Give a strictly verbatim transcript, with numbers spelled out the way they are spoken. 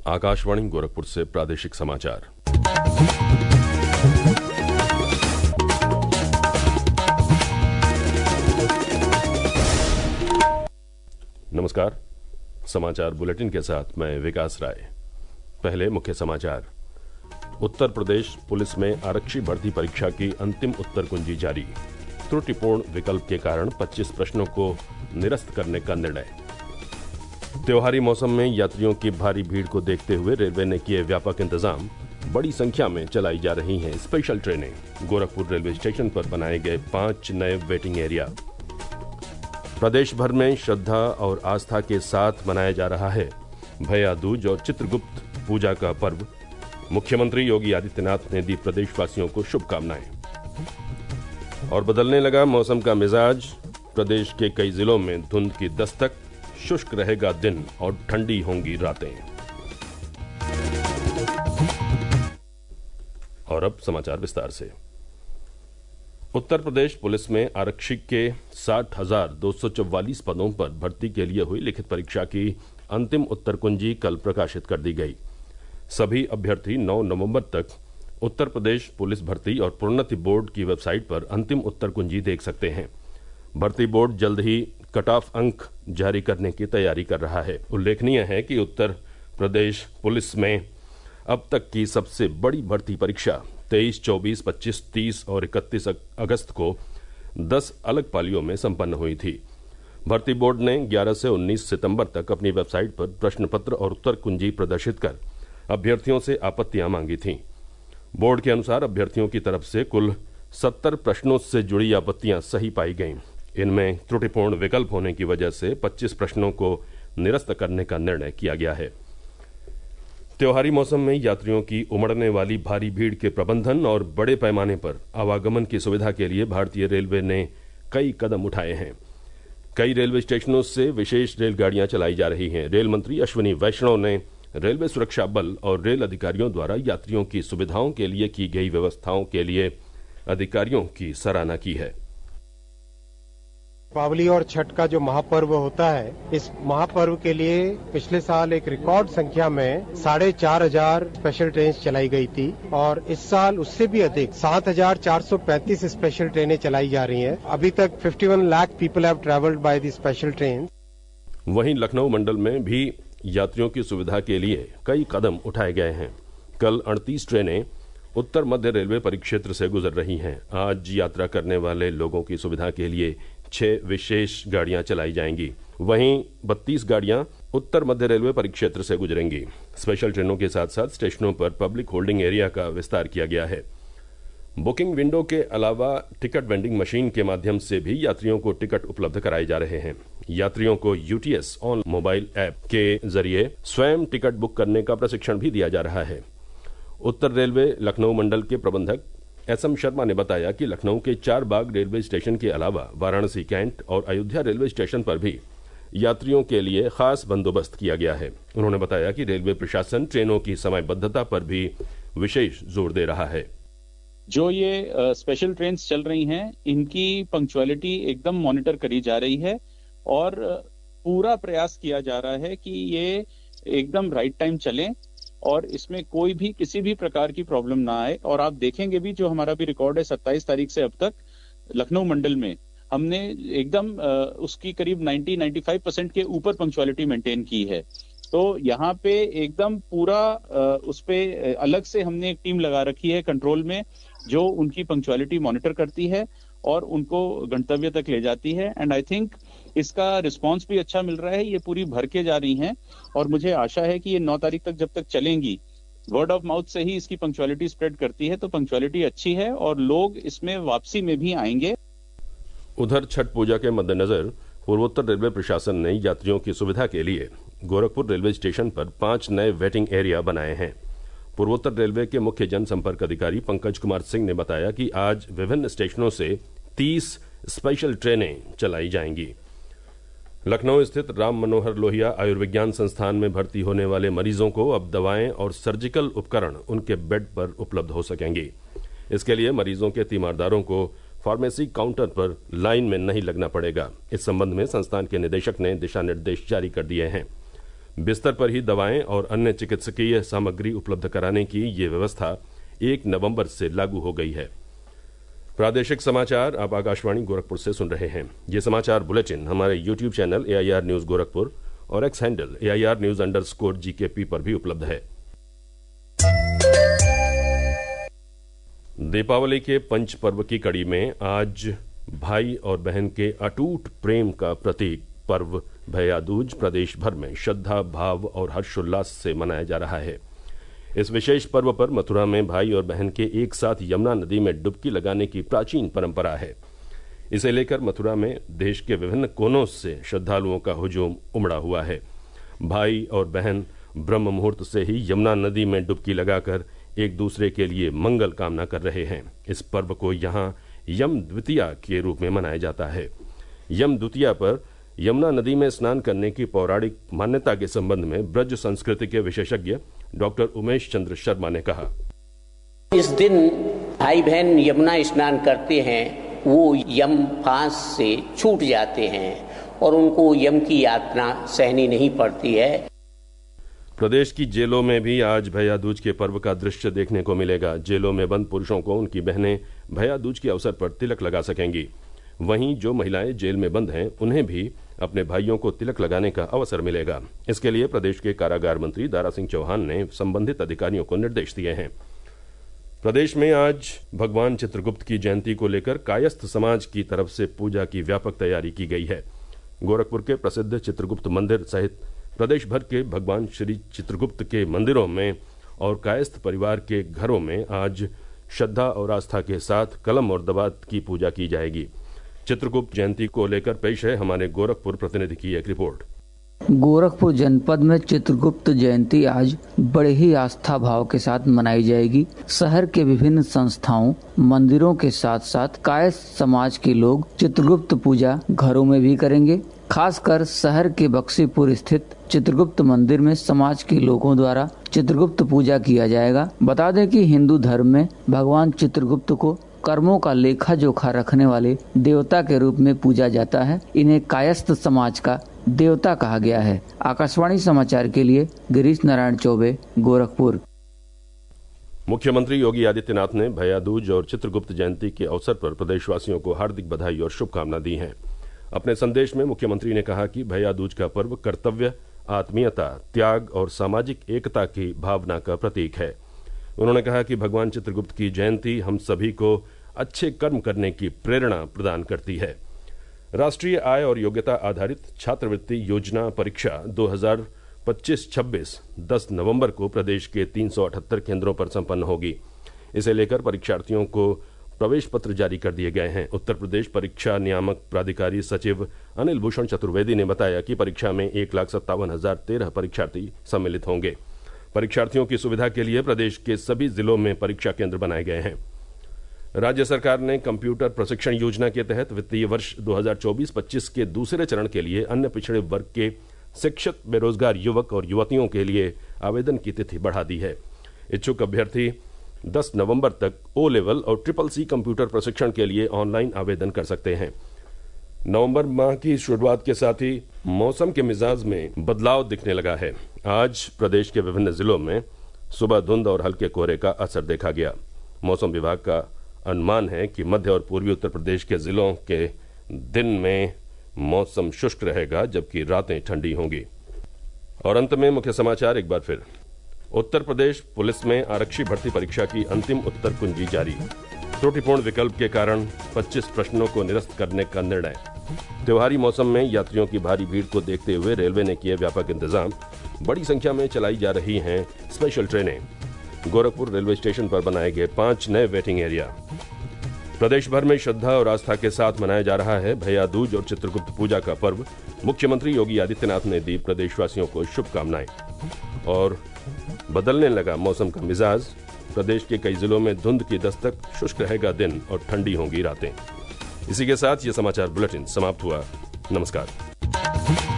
आकाशवाणी गोरखपुर से प्रादेशिक समाचार। नमस्कार। समाचार बुलेटिन के साथ मैं विकास राय। पहले मुख्य समाचार। उत्तर प्रदेश पुलिस में आरक्षी भर्ती परीक्षा की अंतिम उत्तर कुंजी जारी। त्रुटिपूर्ण विकल्प के कारण पच्चीस प्रश्नों को निरस्त करने का निर्णय। त्योहारी मौसम में यात्रियों की भारी भीड़ को देखते हुए रेलवे ने किए व्यापक इंतजाम। बड़ी संख्या में चलाई जा रही हैं स्पेशल ट्रेनें। गोरखपुर रेलवे स्टेशन पर बनाए गए पांच नए वेटिंग एरिया। प्रदेश भर में श्रद्धा और आस्था के साथ मनाया जा रहा है भैया दूज और चित्रगुप्त पूजा का पर्व। मुख्यमंत्री योगी आदित्यनाथ ने दी प्रदेशवासियों को शुभकामनाएं। और बदलने लगा मौसम का मिजाज। प्रदेश के कई जिलों में धुंध की दस्तक। शुष्क रहेगा दिन और ठंडी होंगी रातें। और अब समाचार विस्तार से। उत्तर प्रदेश पुलिस में आरक्षी के साठ हजार दो सौ चौवालीस पदों पर भर्ती के लिए हुई लिखित परीक्षा की अंतिम उत्तर कुंजी कल प्रकाशित कर दी गई। सभी अभ्यर्थी नौ नवंबर तक उत्तर प्रदेश पुलिस भर्ती और प्रोन्नति बोर्ड की वेबसाइट पर अंतिम उत्तर कुंजी देख सकते हैं। भर्ती बोर्ड जल्द ही कट ऑफ अंक जारी करने की तैयारी कर रहा है। उल्लेखनीय है कि उत्तर प्रदेश पुलिस में अब तक की सबसे बड़ी भर्ती परीक्षा तेईस, चौबीस, पच्चीस, तीस और इकतीस अगस्त को दस अलग पालियों में संपन्न हुई थी। भर्ती बोर्ड ने ग्यारह से उन्नीस सितंबर तक अपनी वेबसाइट पर प्रश्न पत्र और उत्तर कुंजी प्रदर्शित कर अभ्यर्थियों से आपत्तियां मांगी थीं। बोर्ड के अनुसार अभ्यर्थियों की तरफ से कुल सत्तर प्रश्नों से जुड़ी आपत्तियां सही पाई गईं। इनमें त्रुटिपूर्ण विकल्प होने की वजह से पच्चीस प्रश्नों को निरस्त करने का निर्णय किया गया है। त्योहारी मौसम में यात्रियों की उमड़ने वाली भारी भीड़ के प्रबंधन और बड़े पैमाने पर आवागमन की सुविधा के लिए भारतीय रेलवे ने कई कदम उठाए हैं। कई रेलवे स्टेशनों से विशेष रेलगाड़ियां चलाई जा रही हैं। रेल मंत्री अश्विनी वैष्णव ने रेलवे सुरक्षा बल और रेल अधिकारियों द्वारा यात्रियों की सुविधाओं के लिए की गई व्यवस्थाओं के लिए अधिकारियों की सराहना की है। दीपावली और छठ का जो महापर्व होता है, इस महापर्व के लिए पिछले साल एक रिकॉर्ड संख्या में साढ़े चार हजार स्पेशल ट्रेन चलाई गई थी और इस साल उससे भी अधिक सात हजार चार सौ पैंतीस स्पेशल ट्रेनें चलाई जा रही हैं। अभी तक इक्यावन lakh people have travelled by the special train. वहीं लखनऊ मंडल में भी यात्रियों की सुविधा के लिए कई कदम उठाए गए हैं। कल अड़तीस ट्रेनें उत्तर मध्य रेलवे परिक्षेत्र से गुजर रही हैं। आज यात्रा करने वाले लोगों की सुविधा के लिए छह विशेष गाड़ियां चलाई जाएंगी। वहीं बत्तीस गाड़ियां उत्तर मध्य रेलवे परिक्षेत्र से गुजरेंगी। स्पेशल ट्रेनों के साथ साथ स्टेशनों पर पब्लिक होल्डिंग एरिया का विस्तार किया गया है। बुकिंग विंडो के अलावा टिकट वेंडिंग मशीन के माध्यम से भी यात्रियों को टिकट उपलब्ध कराए जा रहे हैं। यात्रियों को यूटीएस ऑन मोबाइल ऐप के जरिए स्वयं टिकट बुक करने का प्रशिक्षण भी दिया जा रहा है। उत्तर रेलवे लखनऊ मंडल के प्रबंधक एस एम शर्मा ने बताया कि लखनऊ के चार बाग रेलवे स्टेशन के अलावा वाराणसी कैंट और अयोध्या रेलवे स्टेशन पर भी यात्रियों के लिए खास बंदोबस्त किया गया है। उन्होंने बताया कि रेलवे प्रशासन ट्रेनों की समयबद्धता पर भी विशेष जोर दे रहा है। जो ये स्पेशल ट्रेन चल रही हैं, इनकी पंक्चुअलिटी एकदम मॉनिटर करी जा रही है और पूरा प्रयास किया जा रहा है कि ये एकदम राइट टाइम चलें और इसमें कोई भी किसी भी प्रकार की प्रॉब्लम ना आए। और आप देखेंगे भी, जो हमारा भी रिकॉर्ड है सत्ताईस तारीख से अब तक लखनऊ मंडल में हमने एकदम उसकी करीब नब्बे पचानवे परसेंट के ऊपर पंक्चुअलिटी मेंटेन की है। तो यहाँ पे एकदम पूरा उस पे अलग से हमने एक टीम लगा रखी है कंट्रोल में, जो उनकी पंक्चुअलिटी मॉनिटर करती है और उनको गंतव्य तक ले जाती है। एंड आई थिंक इसका रिस्पांस भी अच्छा मिल रहा है। ये पूरी भर के जा रही हैं और मुझे आशा है कि ये नौ तारीख तक जब तक चलेंगी, वर्ड ऑफ माउथ से ही इसकी पंक्चुअलिटी स्प्रेड करती है, तो पंक्चुअलिटी अच्छी है और लोग इसमें वापसी में भी आएंगे। उधर छठ पूजा के मद्देनजर पूर्वोत्तर रेलवे प्रशासन ने यात्रियों की सुविधा के लिए गोरखपुर रेलवे स्टेशन पर पांच नए वेटिंग एरिया बनाए हैं। पूर्वोत्तर रेलवे के मुख्य जनसंपर्क अधिकारी पंकज कुमार सिंह ने बताया कि आज विभिन्न स्टेशनों से तीस स्पेशल ट्रेनें चलाई जाएंगी। लखनऊ स्थित राम मनोहर लोहिया आयुर्विज्ञान संस्थान में भर्ती होने वाले मरीजों को अब दवाएं और सर्जिकल उपकरण उनके बेड पर उपलब्ध हो सकेंगे। इसके लिए मरीजों के तीमारदारों को फार्मेसी काउंटर पर लाइन में नहीं लगना पड़ेगा। इस संबंध में संस्थान के निदेशक ने दिशा निर्देश जारी कर दिए हैं। बिस्तर पर ही दवाएं और अन्य चिकित्सकीय सामग्री उपलब्ध कराने की ये व्यवस्था एक नवंबर से लागू हो गई है। प्रादेशिक समाचार आप आकाशवाणी गोरखपुर से सुन रहे हैं। ये समाचार बुलेटिन हमारे YouTube channel A I R news Gorakhpur और X handle A I R news underscore G K P पर भी उपलब्ध है। दीपावली के पंच पर्व की कड़ी में आज भाई और बहन के अटूट प्रेम का प्रतीक पर्व भैया दूज प्रदेश भर में श्रद्धा भाव और हर्षोल्लास से मनाया जा रहा है। इस विशेष पर्व पर मथुरा में भाई और बहन के एक साथ यमुना नदी में डुबकी लगाने की प्राचीन परंपरा है। इसे लेकर मथुरा में देश के विभिन्न कोनों से श्रद्धालुओं का हुजूम उमड़ा हुआ है। भाई और बहन ब्रह्म मुहूर्त से ही यमुना नदी में डुबकी लगाकर एक दूसरे के लिए मंगल कामना कर रहे हैं। इस पर्व को यहाँ यम द्वितीया के रूप में मनाया जाता है। यम द्वितीया पर यमुना नदी में स्नान करने की पौराणिक मान्यता के संबंध में ब्रज संस्कृति के विशेषज्ञ डॉक्टर उमेश चंद्र शर्मा ने कहा, इस दिन भाई बहन यमुना स्नान करते हैं, वो यम फांस से छूट जाते हैं और उनको यम की यातना सहनी नहीं पड़ती है। प्रदेश की जेलों में भी आज भैया दूज के पर्व का दृश्य देखने को मिलेगा। जेलों में बंद पुरुषों को उनकी बहनें भैया दूज के अवसर पर तिलक लगा सकेंगी। वहीं जो महिलाएं जेल में बंद हैं उन्हें भी अपने भाइयों को तिलक लगाने का अवसर मिलेगा। इसके लिए प्रदेश के कारागार मंत्री दारा सिंह चौहान ने संबंधित अधिकारियों को निर्देश दिए हैं। प्रदेश में आज भगवान चित्रगुप्त की जयंती को लेकर कायस्थ समाज की तरफ से पूजा की व्यापक तैयारी की गई है। गोरखपुर के प्रसिद्ध चित्रगुप्त मंदिर सहित प्रदेश भर के भगवान श्री चित्रगुप्त के मंदिरों में और कायस्थ परिवार के घरों में आज श्रद्धा और आस्था के साथ कलम और दवात की पूजा की जाएगी। चित्रगुप्त जयंती को लेकर पेश है हमारे गोरखपुर प्रतिनिधि की एक रिपोर्ट। गोरखपुर जनपद में चित्रगुप्त जयंती आज बड़े ही आस्था भाव के साथ मनाई जाएगी। शहर के विभिन्न संस्थाओं, मंदिरों के साथ साथ कायस्थ समाज के लोग चित्रगुप्त पूजा घरों में भी करेंगे। खासकर शहर के बक्सीपुर स्थित चित्रगुप्त मंदिर में समाज के लोगों द्वारा चित्रगुप्त पूजा किया जाएगा। बता दें कि हिंदू धर्म में भगवान चित्रगुप्त को कर्मों का लेखा जोखा रखने वाले देवता के रूप में पूजा जाता है। इन्हें कायस्थ समाज का देवता कहा गया है। आकाशवाणी समाचार के लिए गिरीश नारायण चौबे, गोरखपुर। मुख्यमंत्री योगी आदित्यनाथ ने भैया दूज और चित्रगुप्त जयंती के अवसर पर प्रदेशवासियों को हार्दिक बधाई और शुभकामना दी हैं। अपने संदेश में मुख्यमंत्री ने कहा कि भैया दूज का पर्व कर्तव्य, आत्मीयता, त्याग और सामाजिक एकता की भावना का प्रतीक है। उन्होंने कहा कि भगवान चित्रगुप्त की जयंती हम सभी को अच्छे कर्म करने की प्रेरणा प्रदान करती है। राष्ट्रीय आय और योग्यता आधारित छात्रवृत्ति योजना परीक्षा दो हज़ार पच्चीस छब्बीस दस नवंबर को प्रदेश के तीन सौ अठहत्तर केंद्रों पर संपन्न होगी। इसे लेकर परीक्षार्थियों को प्रवेश पत्र जारी कर दिए गए हैं। उत्तर प्रदेश परीक्षा नियामक प्राधिकारी सचिव अनिल भूषण चतुर्वेदी ने बताया कि परीक्षा में एक लाख सत्तावन हजार तेरह परीक्षार्थी सम्मिलित होंगे। परीक्षार्थियों की सुविधा के लिए प्रदेश के सभी जिलों में परीक्षा केंद्र बनाए गए हैं। राज्य सरकार ने कंप्यूटर प्रशिक्षण योजना के तहत वित्तीय वर्ष दो हज़ार चौबीस पच्चीस के दूसरे चरण के लिए अन्य पिछड़े वर्ग के शिक्षित बेरोजगार युवक और युवतियों के लिए आवेदन की तिथि बढ़ा दी है। इच्छुक अभ्यर्थी दस नवंबर तक ओ लेवल और ट्रिपल सी कंप्यूटर प्रशिक्षण के लिए ऑनलाइन आवेदन कर सकते हैं। नवंबर माह की शुरुआत के साथ ही मौसम के मिजाज में बदलाव दिखने लगा है। आज प्रदेश के विभिन्न जिलों में सुबह धुंध और हल्के कोहरे का असर देखा गया। मौसम विभाग का अनुमान है कि मध्य और पूर्वी उत्तर प्रदेश के जिलों के दिन में मौसम शुष्क रहेगा, जबकि रातें ठंडी होंगी। और अंत में मुख्य समाचार एक बार फिर। उत्तर प्रदेश पुलिस में आरक्षी भर्ती परीक्षा की अंतिम उत्तर कुंजी जारी। त्रुटिपूर्ण विकल्प के कारण पच्चीस प्रश्नों को निरस्त करने का निर्णय। त्योहारी मौसम में यात्रियों की भारी भीड़ को देखते हुए रेलवे ने किए व्यापक इंतजाम। बड़ी संख्या में चलाई जा रही हैं स्पेशल ट्रेनें। गोरखपुर रेलवे स्टेशन पर बनाए गए पांच नए वेटिंग एरिया। प्रदेश भर में श्रद्धा और आस्था के साथ मनाया जा रहा है भैया दूज और चित्रगुप्त पूजा का पर्व। मुख्यमंत्री योगी आदित्यनाथ ने दी प्रदेशवासियों को शुभकामनाएं। और बदलने लगा मौसम का मिजाज। प्रदेश के कई जिलों में धुंध की दस्तक, शुष्क रहेगा दिन और ठंडी होंगी रातें। इसी के साथ ये समाचार बुलेटिन समाप्त हुआ। नमस्कार।